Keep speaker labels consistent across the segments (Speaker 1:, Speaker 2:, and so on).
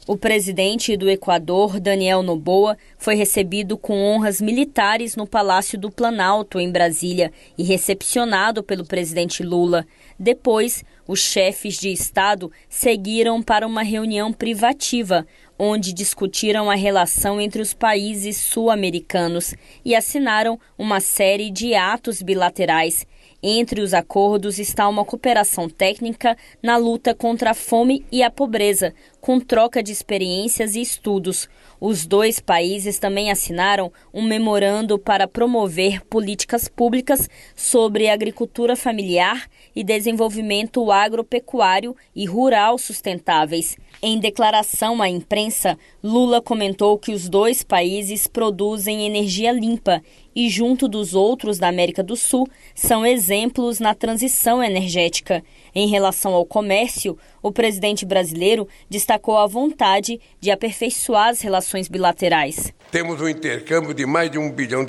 Speaker 1: O presidente do Equador, Daniel Noboa, foi recebido com honras militares no Palácio do Planalto, em Brasília, e recepcionado pelo presidente Lula. Depois, os chefes de Estado seguiram para uma reunião privativa, onde discutiram a relação entre os países sul-americanos e assinaram uma série de atos bilaterais. Entre os acordos está uma cooperação técnica na luta contra a fome e a pobreza, com troca de experiências e estudos. Os dois países também assinaram um memorando para promover políticas públicas sobre agricultura familiar e desenvolvimento agropecuário e rural sustentáveis. Em declaração à imprensa, Lula comentou que os dois países produzem energia limpa e, junto dos outros da América do Sul, são exemplos na transição energética. Em relação ao comércio, o presidente brasileiro destacou a vontade de aperfeiçoar as relações bilaterais.
Speaker 2: Temos um intercâmbio de mais de $1 bilhão,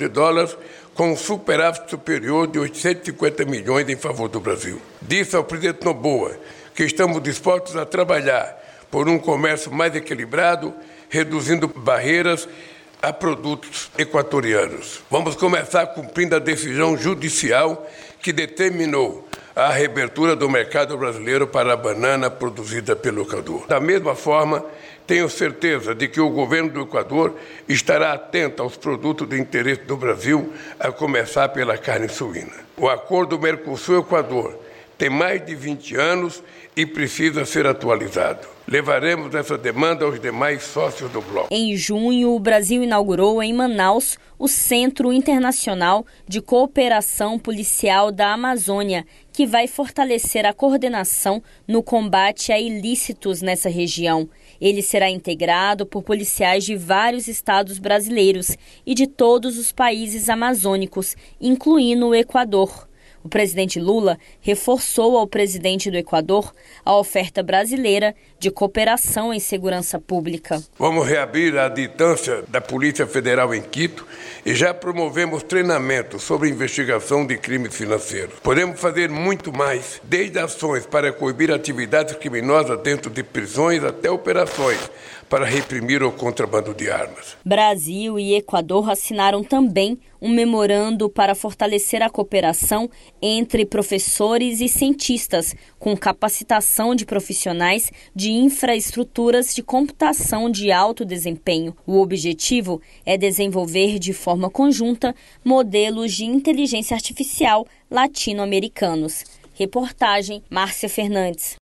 Speaker 2: com um superávit superior de 850 milhões em favor do Brasil. Disse ao presidente Noboa que estamos dispostos a trabalhar por um comércio mais equilibrado, reduzindo barreiras a produtos equatorianos. Vamos começar cumprindo a decisão judicial que determinou a reabertura do mercado brasileiro para a banana produzida pelo Equador. Da mesma forma, tenho certeza de que o governo do Equador estará atento aos produtos de interesse do Brasil, a começar pela carne suína. O acordo Mercosul-Equador tem mais de 20 anos e precisa ser atualizado. Levaremos essa demanda aos demais sócios do bloco.
Speaker 1: Em junho, o Brasil inaugurou em Manaus o Centro Internacional de Cooperação Policial da Amazônia, que vai fortalecer a coordenação no combate a ilícitos nessa região. Ele será integrado por policiais de vários estados brasileiros e de todos os países amazônicos, incluindo o Equador. O presidente Lula reforçou ao presidente do Equador a oferta brasileira de cooperação em segurança pública.
Speaker 2: Vamos reabrir a aditância da Polícia Federal em Quito e já promovemos treinamento sobre investigação de crimes financeiros. Podemos fazer muito mais, desde ações para coibir atividades criminosas dentro de prisões até operações para reprimir o contrabando de armas.
Speaker 1: Brasil e Equador assinaram também um memorando para fortalecer a cooperação entre professores e cientistas, com capacitação de profissionais de infraestruturas de computação de alto desempenho. O objetivo é desenvolver de forma conjunta modelos de inteligência artificial latino-americanos. Reportagem Márcia Fernandes.